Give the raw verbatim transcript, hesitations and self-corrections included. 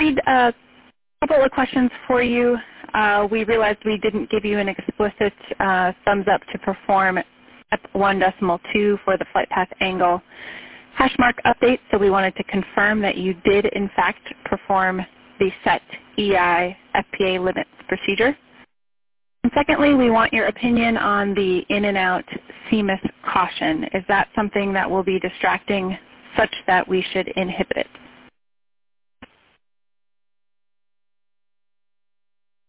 read a couple of questions for you. Uh, we realized we didn't give you an explicit uh, thumbs up to perform at one decimal two for the flight path angle hash mark update, so we wanted to confirm that you did in fact perform the set E I F P A limits procedure. And secondly, we want your opinion on the in and out C M I S caution. Is that something that will be distracting such that we should inhibit it?